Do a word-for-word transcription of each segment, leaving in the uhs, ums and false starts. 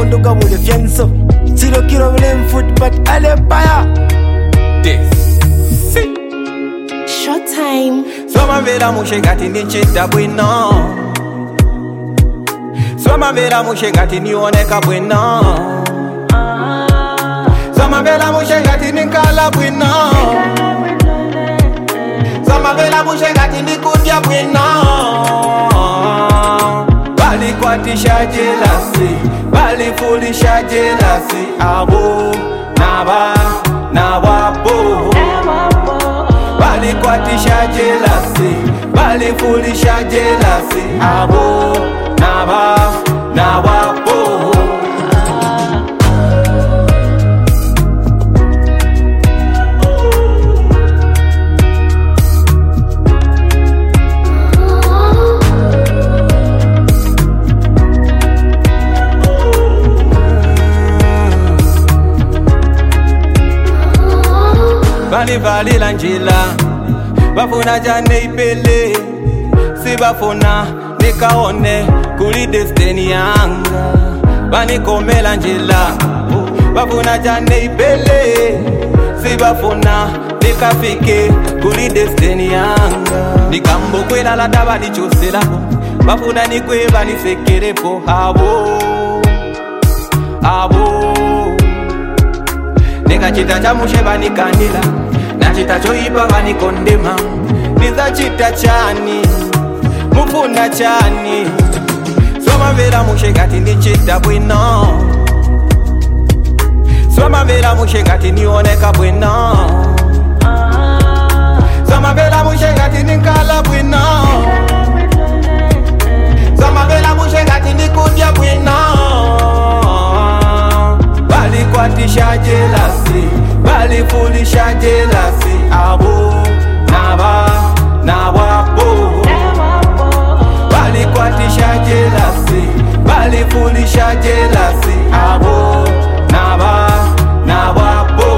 munduka bule fianso zero kilo blame foot but alepaya this short time Soma vera mushengati nichita bwino Soma vera mushengati nioneka bwino Soma vera mushengati nikala bwino Soma vera mushengati nikudya bwino Bali kwatisha jealousy Bali fulisha jealousy Abo Naba Nawapo Bali kwatisha jealousy Bali fulisha jealousy Abo Naba Nawapo Bali bali lanjila Bafuna jane ipele Si bafuna nikaone Kuli destiny yanga Bani kome lanjila Bafuna jane ipele Si bafuna nikafike Kuli destiny yanga Nikambo kwela la daba ni chose lako Bafuna nikwe bani sekere po Abo Abo Nega chita cha mushe bani kanila Na chita choipa bani kondema Niza chita chani Mufunda chani Soma vera mushe gati ni chita bwino Soma vera mushe gati ni oneka bwino Soma vera mushe gati ni kala bwino Soma vera mushe gati ni kudya bwino Bali kwatisha jealousy Bali fulisha jealousy Abo Naba Nawapo Bali kwatisha jealousy Bali fulisha jealousy Abo Naba Nawapo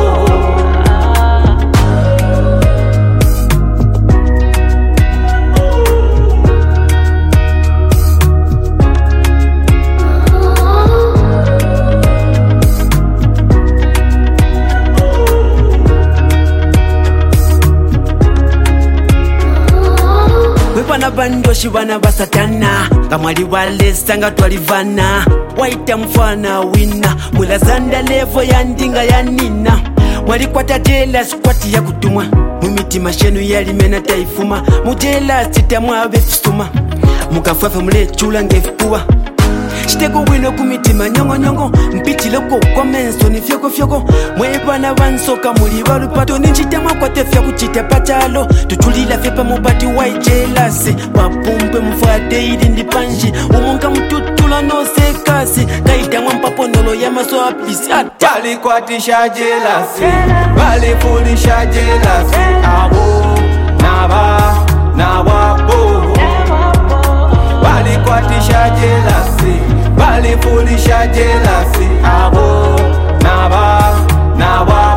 Bana bandoshi bana basatana Kamwali wale sanga twalivana Waita mfana wina Mulazanda levo ya ndinga ya nina Mwali kwa tajela skwati ya kutumwa Mumiti shenu yali mena taifuma Mujela sita mwawe fusuma Mukafwefe mule chula ngefikuwa Chiteko wino kumitima nyongo nyongo Mpiti loko kwa menso ni fyoko fyoko Mwebana wansoka muli walupato Ninchitemwa kwa tefya kuchite pachalo Tutulila fepa mubati waijelase Wapumpe mfade ili ndipanji Umunga mtutula no sekasi Kaitamwa mpaponolo ya maso apisi ata Bali kwatisha jealousy Bali fulisha jealousy Abo Naba Nawapo Bali kwatisha jealousy Bali fulisha jealousy Abo Naba Nawapo